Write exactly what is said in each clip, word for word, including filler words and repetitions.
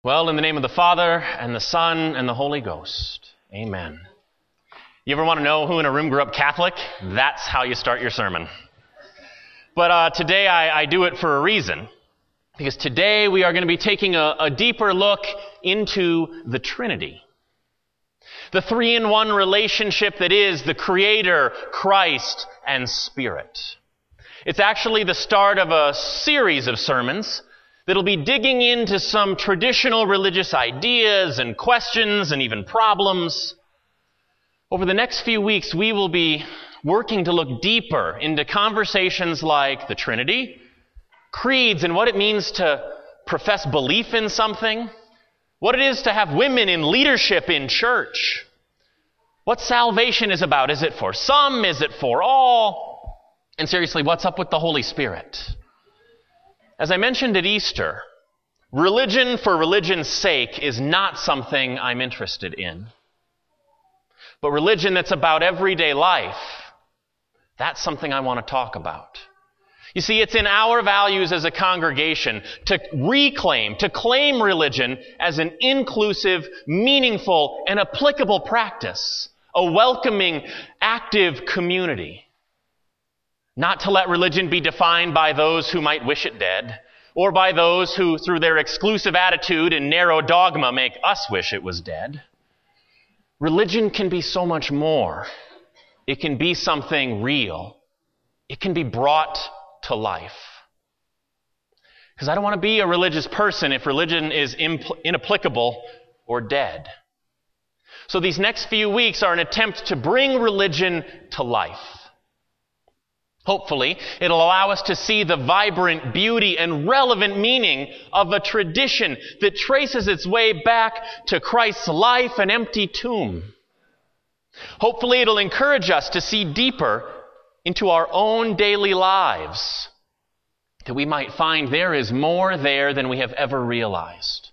Well, in the name of the Father, and the Son, and the Holy Ghost. Amen. You ever want to know who in a room grew up Catholic? That's how you start your sermon. But uh, today I, I do it for a reason. Because today we are going to be taking a, a deeper look into the Trinity. The three-in-one relationship that is the Creator, Christ, and Spirit. It's actually the start of a series of sermons that'll be digging into some traditional religious ideas and questions and even problems. Over the next few weeks, we will be working to look deeper into conversations like the Trinity, creeds and what it means to profess belief in something, what it is to have women in leadership in church, what salvation is about. Is it for some? Is it for all? And seriously, what's up with the Holy Spirit? As I mentioned at Easter, religion for religion's sake is not something I'm interested in. But religion that's about everyday life, that's something I want to talk about. You see, it's in our values as a congregation to reclaim, to claim religion as an inclusive, meaningful, and applicable practice, a welcoming, active community. Not to let religion be defined by those who might wish it dead, or by those who, through their exclusive attitude and narrow dogma, make us wish it was dead. Religion can be so much more. It can be something real. It can be brought to life. Because I don't want to be a religious person if religion is impl- inapplicable or dead. So these next few weeks are an attempt to bring religion to life. Hopefully, it'll allow us to see the vibrant beauty and relevant meaning of a tradition that traces its way back to Christ's life and empty tomb. Hopefully, it'll encourage us to see deeper into our own daily lives, that we might find there is more there than we have ever realized.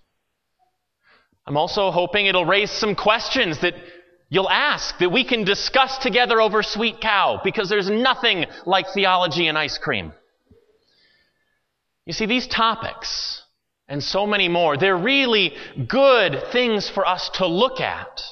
I'm also hoping it'll raise some questions that you'll ask, that we can discuss together over sweet cow, because there's nothing like theology and ice cream. You see, these topics, and so many more, they're really good things for us to look at.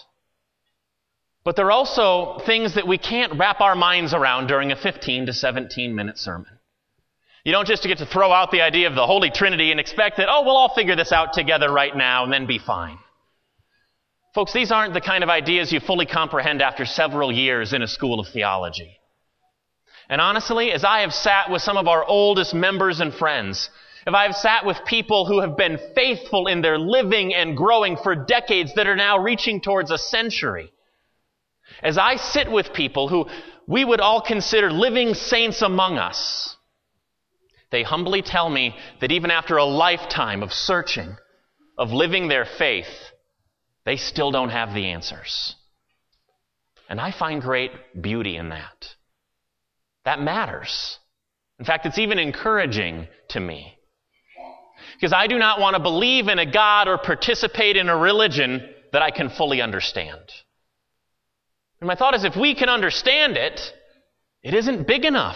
But they're also things that we can't wrap our minds around during a fifteen to seventeen minute sermon. You don't just get to throw out the idea of the Holy Trinity and expect that, oh, we'll all figure this out together right now and then be fine. Folks, these aren't the kind of ideas you fully comprehend after several years in a school of theology. And honestly, as I have sat with some of our oldest members and friends, if I have sat with people who have been faithful in their living and growing for decades that are now reaching towards a century, as I sit with people who we would all consider living saints among us, they humbly tell me that even after a lifetime of searching, of living their faith, they still don't have the answers. And I find great beauty in that. That matters. In fact, it's even encouraging to me. Because I do not want to believe in a God or participate in a religion that I can fully understand. And my thought is, if we can understand it, it isn't big enough.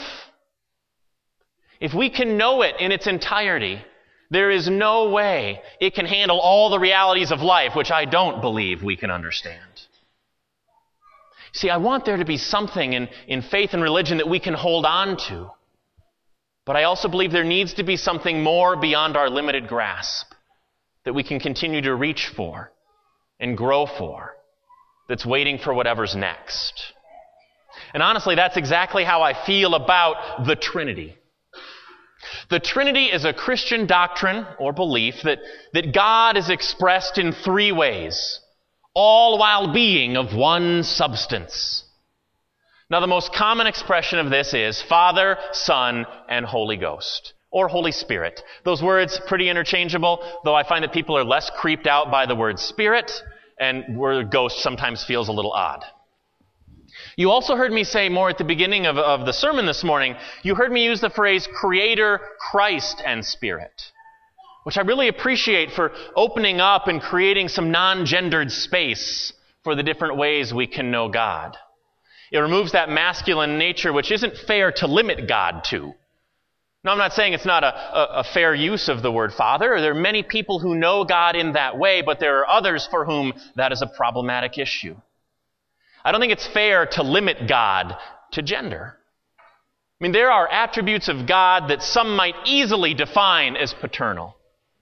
If we can know it in its entirety, there is no way it can handle all the realities of life, which I don't believe we can understand. See, I want there to be something in, in faith and religion that we can hold on to. But I also believe there needs to be something more beyond our limited grasp that we can continue to reach for and grow for, that's waiting for whatever's next. And honestly, that's exactly how I feel about the Trinity. The Trinity is a Christian doctrine or belief that, that God is expressed in three ways, all while being of one substance. Now, the most common expression of this is Father, Son, and Holy Ghost, or Holy Spirit. Those words pretty interchangeable, though I find that people are less creeped out by the word Spirit, and word ghost sometimes feels a little odd. You also heard me say more at the beginning of, of the sermon this morning, you heard me use the phrase Creator, Christ, and Spirit, which I really appreciate for opening up and creating some non-gendered space for the different ways we can know God. It removes that masculine nature which isn't fair to limit God to. Now, I'm not saying it's not a, a, a fair use of the word Father. There are many people who know God in that way, but there are others for whom that is a problematic issue. I don't think it's fair to limit God to gender. I mean, there are attributes of God that some might easily define as paternal.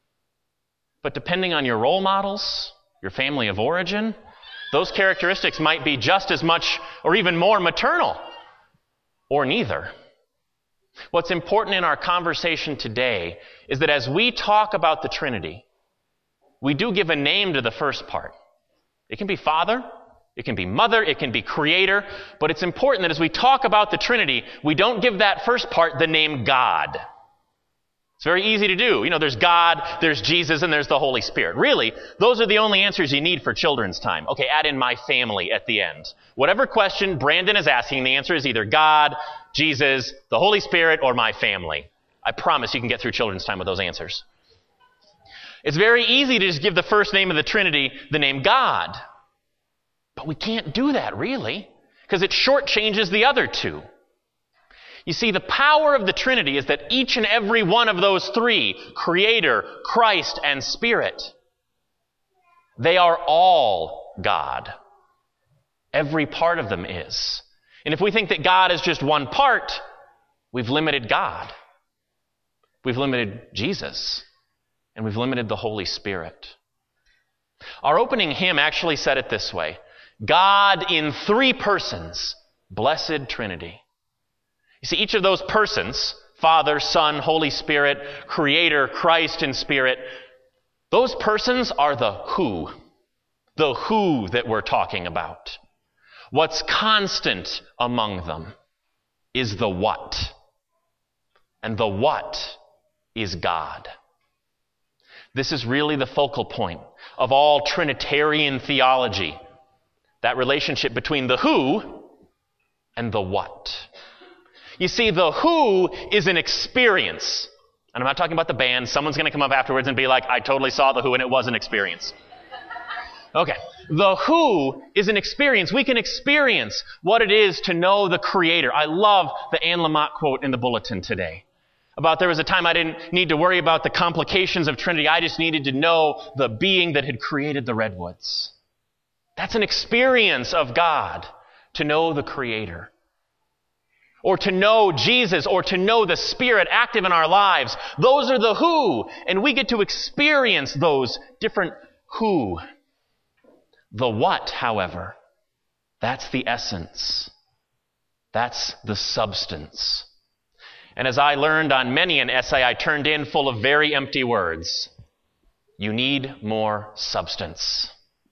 But depending on your role models, your family of origin, those characteristics might be just as much or even more maternal, or neither. What's important in our conversation today is that as we talk about the Trinity, we do give a name to the first part. It can be Father, it can be Mother, it can be Creator, but it's important that as we talk about the Trinity, we don't give that first part the name God. It's very easy to do. You know, there's God, there's Jesus, and there's the Holy Spirit. Really, those are the only answers you need for children's time. Okay, add in my family at the end. Whatever question Brandon is asking, the answer is either God, Jesus, the Holy Spirit, or my family. I promise you can get through children's time with those answers. It's very easy to just give the first name of the Trinity the name God. But we can't do that, really, because it shortchanges the other two. You see, the power of the Trinity is that each and every one of those three, Creator, Christ, and Spirit, they are all God. Every part of them is. And if we think that God is just one part, we've limited God. We've limited Jesus. And we've limited the Holy Spirit. Our opening hymn actually said it this way: God in three persons, blessed Trinity. You see, each of those persons, Father, Son, Holy Spirit, Creator, Christ, and Spirit, those persons are the who. The who that we're talking about. What's constant among them is the what. And the what is God. This is really the focal point of all Trinitarian theology. That relationship between the who and the what. You see, the who is an experience. And I'm not talking about the band. Someone's going to come up afterwards and be like, I totally saw the who and it was an experience. Okay. The who is an experience. We can experience what it is to know the Creator. I love the Anne Lamott quote in the bulletin today. About there was a time I didn't need to worry about the complications of Trinity. I just needed to know the being that had created the redwoods. That's an experience of God, to know the Creator. Or to know Jesus, or to know the Spirit active in our lives. Those are the who, and we get to experience those different who. The what, however, that's the essence. That's the substance. And as I learned on many an essay I turned in full of very empty words, you need more substance.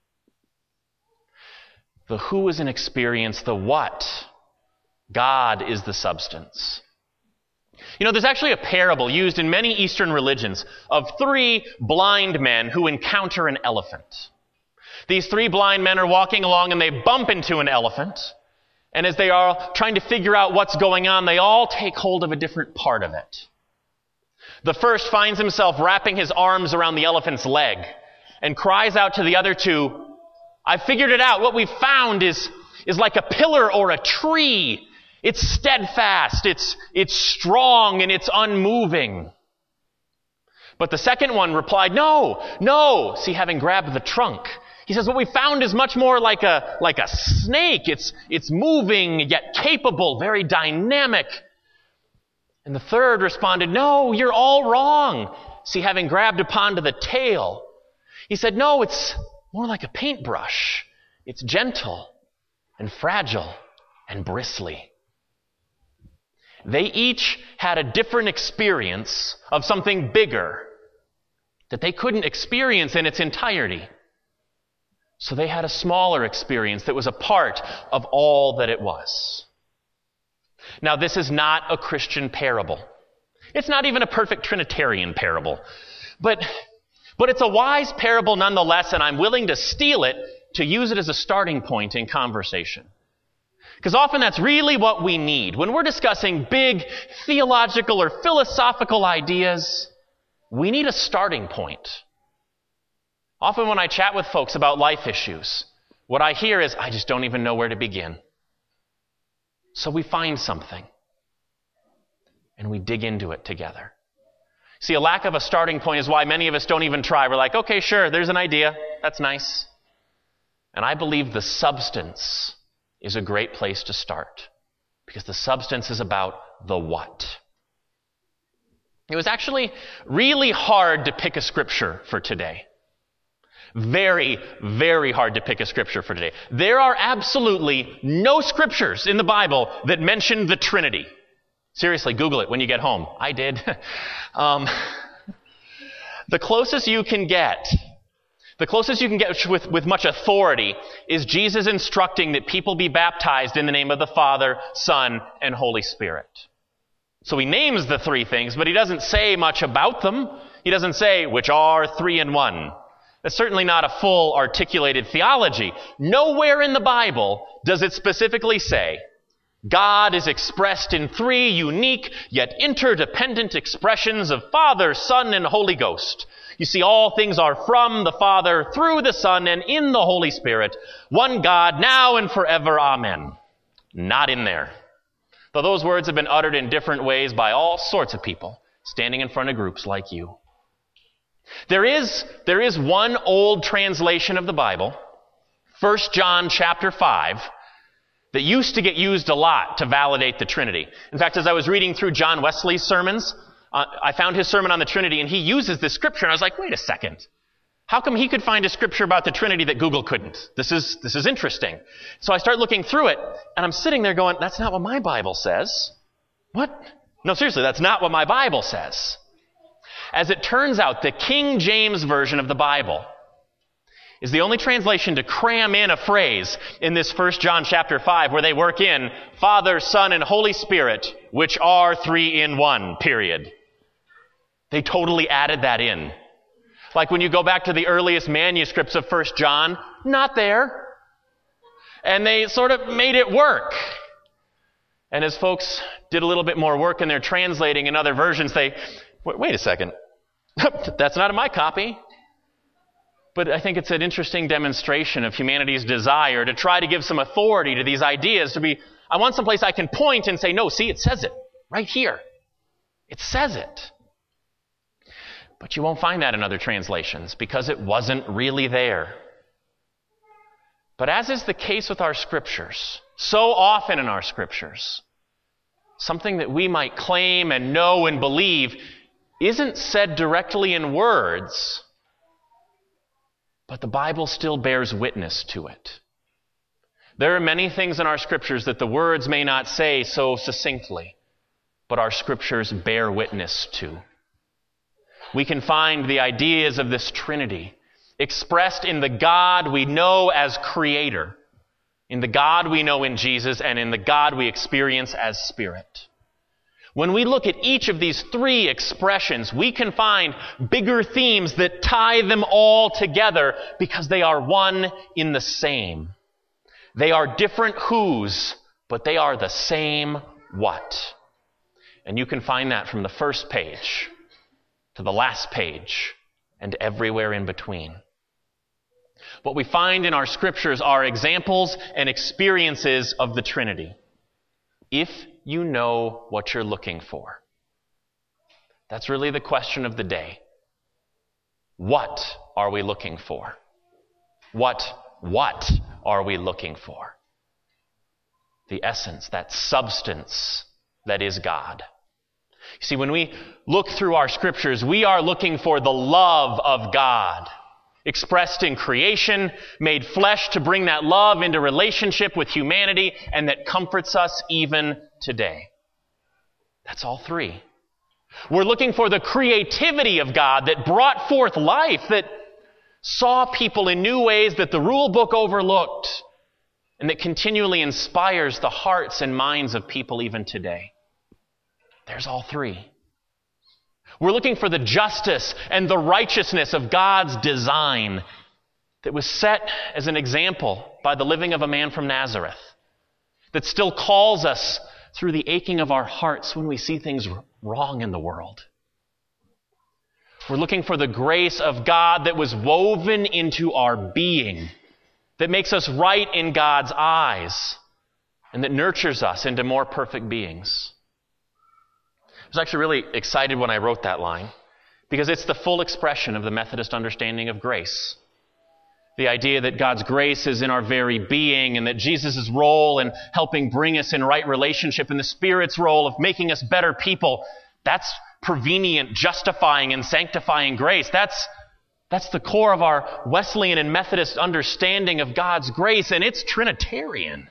The who is an experience, the what, God is the substance. You know, there's actually a parable used in many Eastern religions of three blind men who encounter an elephant. These three blind men are walking along and they bump into an elephant. And as they are trying to figure out what's going on, they all take hold of a different part of it. The first finds himself wrapping his arms around the elephant's leg and cries out to the other two, I figured it out. What we've found is, is like a pillar or a tree. It's steadfast, it's, it's strong, and it's unmoving. But the second one replied, no, no. See, having grabbed the trunk, he says, what we found is much more like a, like a snake. It's, it's moving, yet capable, very dynamic. And the third responded, no, you're all wrong. See, having grabbed upon to the tail, he said, no, it's more like a paintbrush. It's gentle and fragile and bristly. They each had a different experience of something bigger that they couldn't experience in its entirety. So they had a smaller experience that was a part of all that it was. Now, this is not a Christian parable. It's not even a perfect Trinitarian parable. But, but it's a wise parable nonetheless, and I'm willing to steal it to use it as a starting point in conversation. Because often that's really what we need. When we're discussing big theological or philosophical ideas, we need a starting point. Often when I chat with folks about life issues, what I hear is, I just don't even know where to begin. So we find something. and we dig into it together. See, a lack of a starting point is why many of us don't even try. We're like, okay, sure, there's an idea. That's nice. And I believe the substance is a great place to start, because the substance is about the what. It was actually really hard to pick a scripture for today. Very, very hard to pick a scripture for today. There are absolutely no scriptures in the Bible that mention the Trinity. Seriously, Google it when you get home. I did. um, the closest you can get, the closest you can get with, with much authority is Jesus instructing that people be baptized in the name of the Father, Son, and Holy Spirit. So he names the three things, but he doesn't say much about them. He doesn't say, which are three in one. That's certainly not a full articulated theology. Nowhere in the Bible does it specifically say, God is expressed in three unique yet interdependent expressions of Father, Son, and Holy Ghost. You see, all things are from the Father, through the Son, and in the Holy Spirit. One God, now and forever. Amen. Not in there. Though those words have been uttered in different ways by all sorts of people standing in front of groups like you. There is, there is one old translation of the Bible, First John chapter five, that used to get used a lot to validate the Trinity. In fact, as I was reading through John Wesley's sermons, uh, I found his sermon on the Trinity, and he uses this scripture, and I was like, wait a second. How come he could find a scripture about the Trinity that Google couldn't? This is, this is interesting. So I start looking through it, and I'm sitting there going, that's not what my Bible says. What? No, seriously, that's not what my Bible says. As it turns out, the King James Version of the Bible is the only translation to cram in a phrase in this First John chapter five where they work in Father, Son, and Holy Spirit, which are three in one, period. They totally added that in. Like when you go back to the earliest manuscripts of First John, not there. And they sort of made it work. And as folks did a little bit more work and they're translating in other versions, they, wait a second. That's not in my copy. But I think it's an interesting demonstration of humanity's desire to try to give some authority to these ideas, to be, I want someplace I can point and say, no, see, it says it right here. It says it. But you won't find that in other translations because it wasn't really there. But as is the case with our scriptures, so often in our scriptures, something that we might claim and know and believe isn't said directly in words, but the Bible still bears witness to it. There are many things in our scriptures that the words may not say so succinctly, but our scriptures bear witness to. We can find the ideas of this Trinity expressed in the God we know as Creator, in the God we know in Jesus, and in the God we experience as Spirit. When we look at each of these three expressions, we can find bigger themes that tie them all together because they are one in the same. They are different whos, but they are the same what. And you can find that from the first page to the last page and everywhere in between. What we find in our scriptures are examples and experiences of the Trinity. If you know what you're looking for. That's really the question of the day. What are we looking for? What, what are we looking for? The essence, that substance that is God. You see, when we look through our scriptures, we are looking for the love of God, expressed in creation, made flesh to bring that love into relationship with humanity, and that comforts us even today. That's all three. We're looking for the creativity of God that brought forth life, that saw people in new ways that the rule book overlooked, and that continually inspires the hearts and minds of people even today. There's all three. We're looking for the justice and the righteousness of God's design that was set as an example by the living of a man from Nazareth, that still calls us through the aching of our hearts when we see things wrong in the world. We're looking for the grace of God that was woven into our being, that makes us right in God's eyes, and that nurtures us into more perfect beings. was actually really excited when I wrote that line because it's the full expression of the Methodist understanding of grace. The idea that God's grace is in our very being and that Jesus' role in helping bring us in right relationship and the Spirit's role of making us better people, that's prevenient, justifying, and sanctifying grace. That's, that's the core of our Wesleyan and Methodist understanding of God's grace, and it's Trinitarian.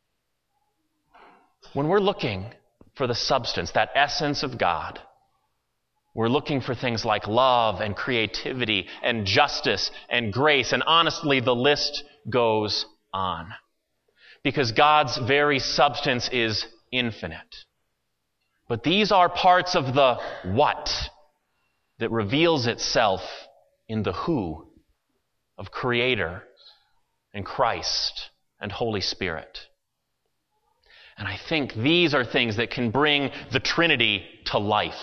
When we're looking for the substance, that essence of God, we're looking for things like love and creativity and justice and grace. And honestly, the list goes on. Because God's very substance is infinite. But these are parts of the what that reveals itself in the who of Creator and Christ and Holy Spirit. And I think these are things that can bring the Trinity to life.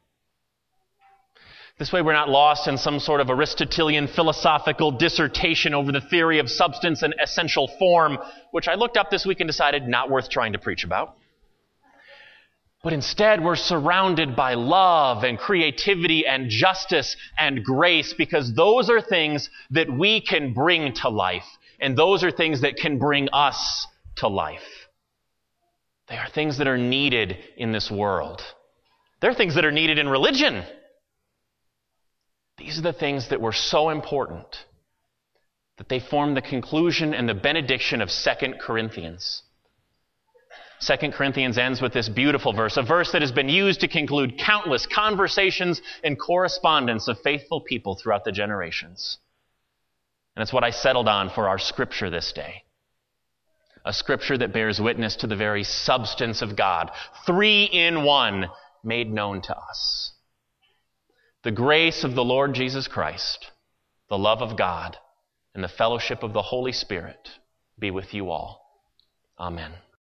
This way we're not lost in some sort of Aristotelian philosophical dissertation over the theory of substance and essential form, which I looked up this week and decided not worth trying to preach about. But instead we're surrounded by love and creativity and justice and grace because those are things that we can bring to life. And those are things that can bring us to life. They are things that are needed in this world. They're things that are needed in religion. These are the things that were so important that they form the conclusion and the benediction of Second Corinthians. Second Corinthians ends with this beautiful verse, a verse that has been used to conclude countless conversations and correspondence of faithful people throughout the generations. And it's what I settled on for our scripture this day. A scripture that bears witness to the very substance of God, three in one, made known to us. The grace of the Lord Jesus Christ, the love of God, and the fellowship of the Holy Spirit be with you all. Amen.